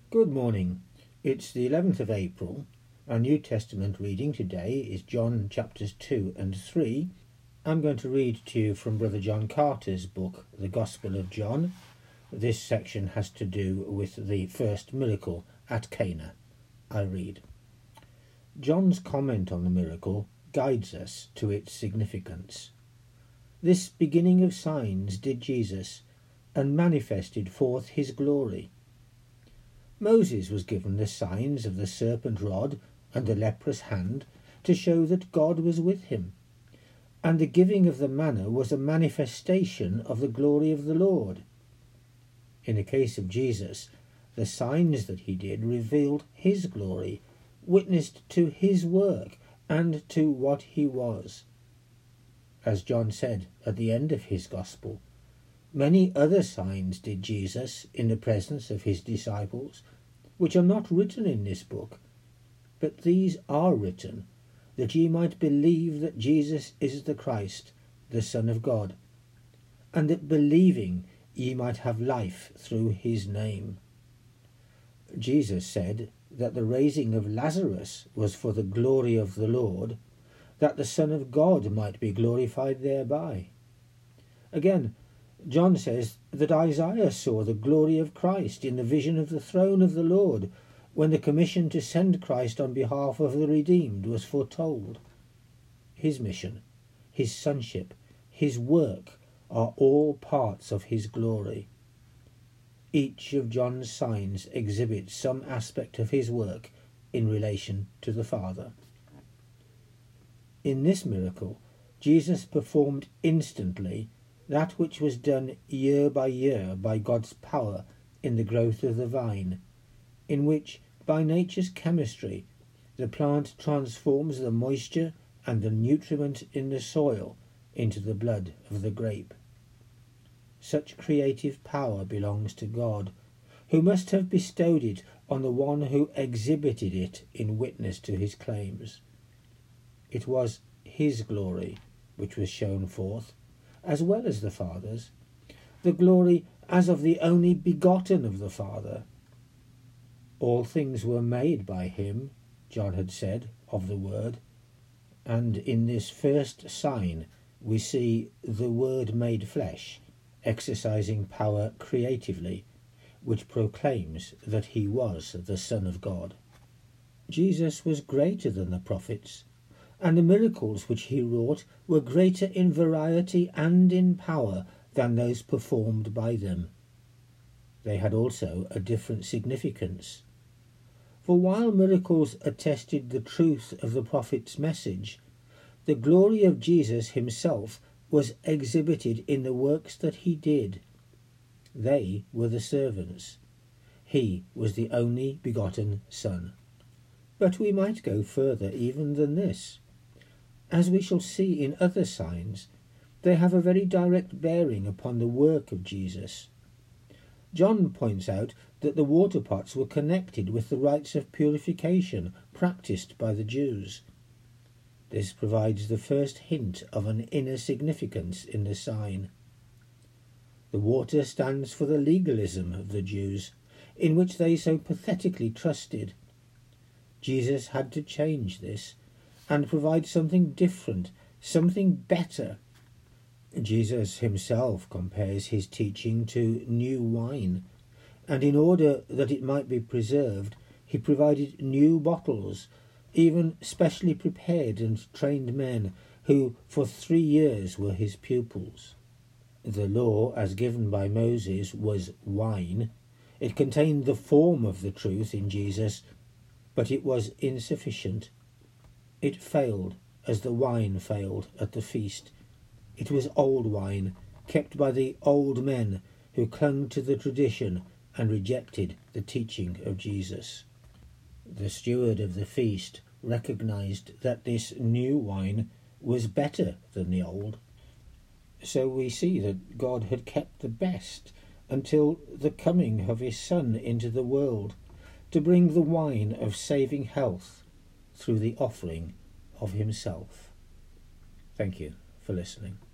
Good morning. It's the 11th of April. Our New Testament reading today is John chapters 2 and 3. I'm going to read to you from Brother John Carter's book, The Gospel of John. This section has to do with the first miracle at Cana. I read. John's comment on the miracle guides us to its significance. This beginning of signs did Jesus, and manifested forth his glory. Moses was given the signs of the serpent rod and the leprous hand to show that God was with him, and the giving of the manna was a manifestation of the glory of the Lord. In the case of Jesus, the signs that he did revealed his glory, witnessed to his work and to what he was. As John said at the end of his gospel, many other signs did Jesus in the presence of his disciples, which are not written in this book, but these are written, that ye might believe that Jesus is the Christ, the Son of God, and that believing ye might have life through his name. Jesus said that the raising of Lazarus was for the glory of the Lord, that the Son of God might be glorified thereby. Again, John says that Isaiah saw the glory of Christ in the vision of the throne of the Lord, when the commission to send Christ on behalf of the redeemed was foretold. His mission, his sonship, his work are all parts of his glory. Each of John's signs exhibits some aspect of his work in relation to the Father. In this miracle, Jesus performed instantly that which was done year by year by God's power in the growth of the vine, in which, by nature's chemistry, the plant transforms the moisture and the nutriment in the soil into the blood of the grape. Such creative power belongs to God, who must have bestowed it on the one who exhibited it in witness to his claims. It was his glory which was shown forth, as well as the Father's, the glory as of the only begotten of the Father. All things were made by him, John had said of the Word, and in this first sign we see the Word made flesh, exercising power creatively, which proclaims that he was the Son of God. Jesus was greater than the prophets, and the miracles which he wrought were greater in variety and in power than those performed by them. They had also a different significance. For while miracles attested the truth of the prophet's message, the glory of Jesus himself was exhibited in the works that he did. They were the servants. He was the only begotten Son. But we might go further even than this. As we shall see in other signs, they have a very direct bearing upon the work of Jesus. John points out that the water pots were connected with the rites of purification practiced by the Jews. This provides the first hint of an inner significance in the sign. The water stands for the legalism of the Jews, in which they so pathetically trusted. Jesus had to change this and provide something different, something better. Jesus himself compares his teaching to new wine, and in order that it might be preserved, he provided new bottles, even specially prepared and trained men who for 3 years were his pupils. The law, as given by Moses, was wine. It contained the form of the truth in Jesus, but it was insufficient. It failed as the wine failed at the feast. It was old wine, kept by the old men who clung to the tradition and rejected the teaching of Jesus. The steward of the feast recognized that this new wine was better than the old. So we see that God had kept the best until the coming of his Son into the world, to bring the wine of saving health through the offering of himself. Thank you for listening.